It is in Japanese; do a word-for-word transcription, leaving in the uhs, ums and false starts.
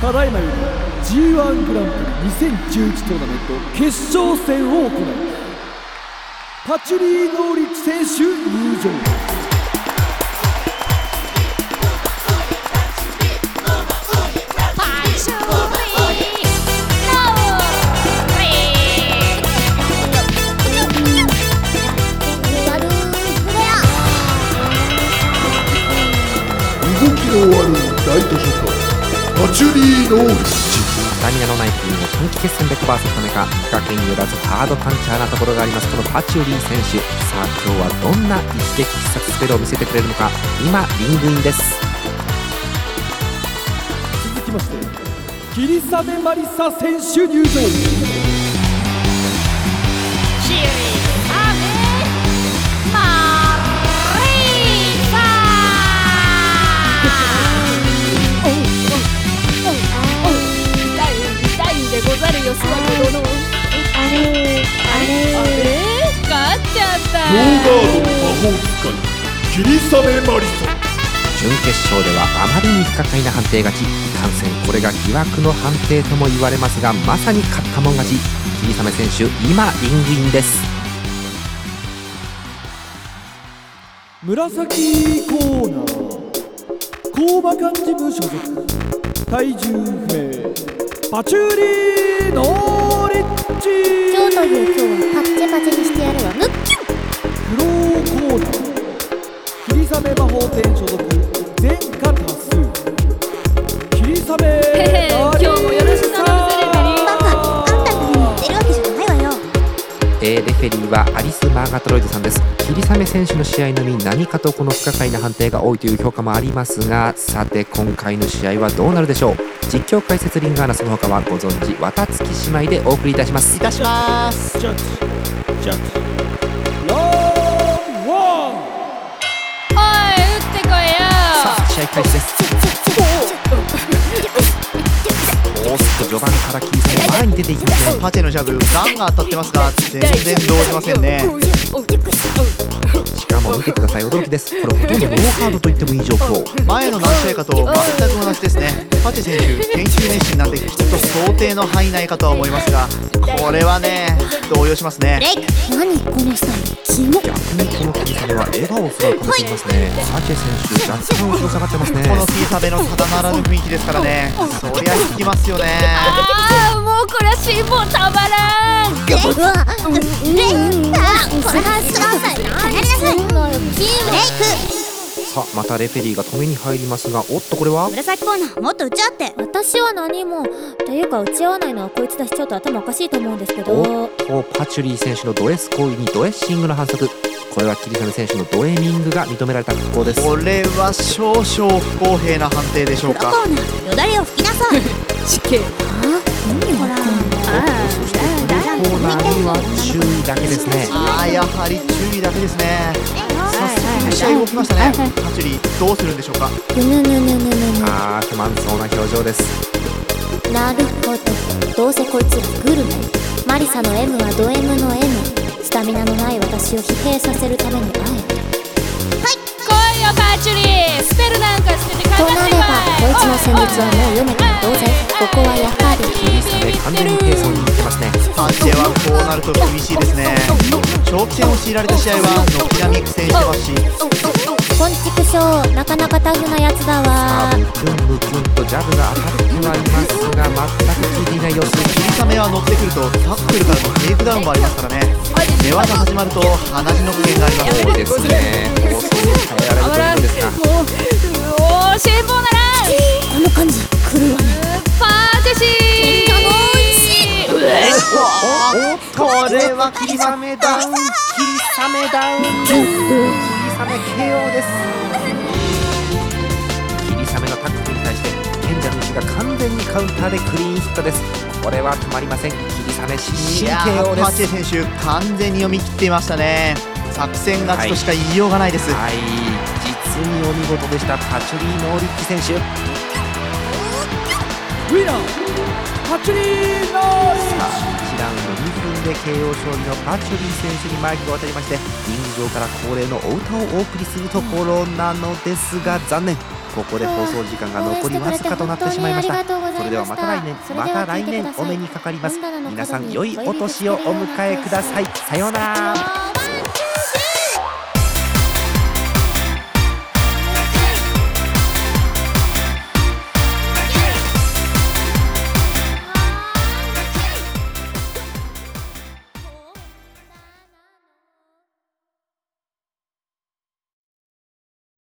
ただいまより ジーワン グランプリにせんじゅういちトーナメント決勝戦を行い、パチュリーノーリッチ選手入場。 動きのある大図書館パチュリーノーリッチ。 スタミナのない部分を短期決戦でカバーするためか、規格によらずハードパンチャーなところがあります、このパチュリー選手。さあ今日はどんな一撃必殺スペルを見せてくれるのか。今リングインです。 続きまして霧雨マリサ選手入場。 ござるよ、スワコ殿。あれあれあれ勝っちゃった。 ノーガードの魔法使い霧雨マリサ。 準決勝ではあまりに不可解な判定勝ち。いかんせんこれが疑惑の判定とも言われますが、まさに勝ったもん勝ち。霧雨選手今リングインです。 紫コーナー工場幹事部所属、体重不明パチュリーノーリッチ。 今日という今日はパッチェパチェにしてやるわ。ムッキュン。 黒コーナー霧雨魔法店所属、前科多数霧雨へへ、今日もよろしく頼むぜレフェリー。 バカ、あんたの上に乗ってるわけじゃないわよ。 えー、レフェリーはアリス・マーガトロイドさんです。霧雨選手の試合のみ何かとこの不可解な判定が多いという評価もありますが、さて今回の試合はどうなるでしょう。実況解説リンガーナ、その他はご存知綿月姉妹でお送りいたしますいたしますジャッジジャッジラウンドワン。 おい、打ってこいよ。 さあ試合開始です。おーっと序盤から霧雨前に出ていきますね。 パチェのジャブガンが当たってますが全然動じませんね。 しかも見てください、驚きです。これほとんどノーハードと言ってもいい状況。 前の何試合かと全く同じですね。パチェ選手研究熱心なんできっと想定の範囲内かとは思いますが、これはね動揺しますね。 レイク、何このスタイル、キモ。 逆にこの霧雨は笑顔すら浮かべていますね。パチェ選手若干後ろ下がってますね。 このキーサベのただならぬ雰囲気ですからね、そりゃ効きますよね。 ああ、もうこれは辛抱たまらん。 うわ、レイク、あ、これはすらさい。やりなさい。レイク。 さあまたレフェリーが止めに入りますが、おっとこれは紫コーナーもっと打ち合って。私は何も。というか打ち合わないのはこいつだし、ちょっと頭おかしいと思うんですけど。 おっとパチュリー選手のド S 行為にドエッシングの反則。これは霧雨選手のドエミングが認められた格好です。 これは少々不公平な判定でしょうか。 黒コーナー、よだれを拭きなさい。 死刑。 あ、何ほら。 そして黒コーナーには注意だけですね。 あーやはり注意だけですね。早速試合動きましたね。パチュリーどうするんでしょうか。 ぬぬぬぬぬぬぬ。 あー不満そうな表情です。 なるほど、どうせこいつらグルメ。マリサの M はド M の M。 スタミナのない私を疲弊させるためにあえて。はい、 来いよパチュリー、スペルなんか捨ててかかってとなればこいつの戦術はもう読めたら同然。ここはやはり霧雨完全にペースを握ってますね。 パチェはこうなると厳しいですね。長期戦を強いられた試合は軒並み苦戦してますし、 こんちくしょう、なかなかタフなやつだわ。 ムキュンムキュンとジャブが当たってはいますが全く効いていない様子。 霧雨は乗ってくるとタックルからのテイクダウンもありますからね。寝技始まると鼻血の危険があります。 多いですね。放送に耐えられるといいんですが、 もう、おお、辛抱ならん。 この感じ来るわね。 パチェシー。 おっとこれは霧雨ダウン、霧雨ダウン、 霧雨 ケーオー です。霧雨のタックルに対して賢者の石が完全にカウンターでクリーンヒットです。これは止まりません。霧雨新 ケーオー です。 パチェ選手完全に読み切っていましたね。作戦勝ちとしか言いようがないです。 はい、実にお見事でした。パチュリーノーリッチ選手。 ウィナーパチュリーノーリッチ。 さあいちラウンドにふんで ケーオー 勝利のパチュリー選手にマイクを渡りまして、リング上から恒例のお歌をお送りするところなのですが、残念、こここで放送時間が残りわずかとなってしまいました。それではまた来年また来年お目にかかります。皆さん良いお年をお迎えください。さようなら。